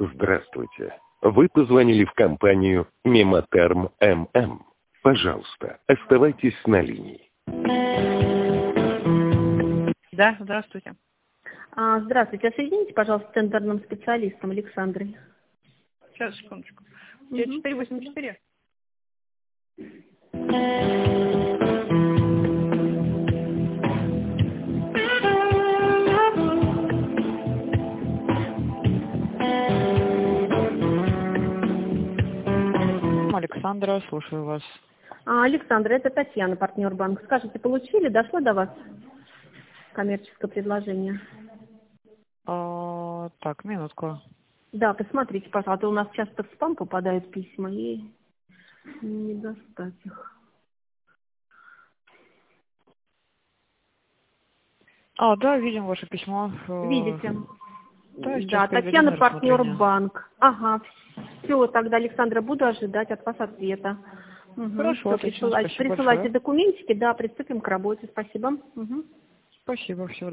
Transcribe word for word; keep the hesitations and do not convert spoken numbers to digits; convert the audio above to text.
Здравствуйте. Вы позвонили в компанию Мемотерм ММ. Пожалуйста, оставайтесь на линии. Да, здравствуйте. А, здравствуйте. А соедините, пожалуйста, с тендерным специалистом Александрой. Сейчас, секундочку. девять четыре восемь четыре. Александра, слушаю вас. А, Александра, это Татьяна, партнер банка. Скажите, получили, дошло до вас коммерческое предложение? А, так, минутку. Да, посмотрите, пожалуйста, у нас часто в спам попадают письма, и не достать их. А, да, видим ваше письмо. Видите? Да, Да, Татьяна, на партнер рассмотрение. банк. Ага, все, тогда, Александра, буду ожидать от вас ответа. Угу. Хорошо, Всё, отлично, присылайте, спасибо присылайте большое. документики, да, приступим к работе. Спасибо. Угу. Спасибо, всего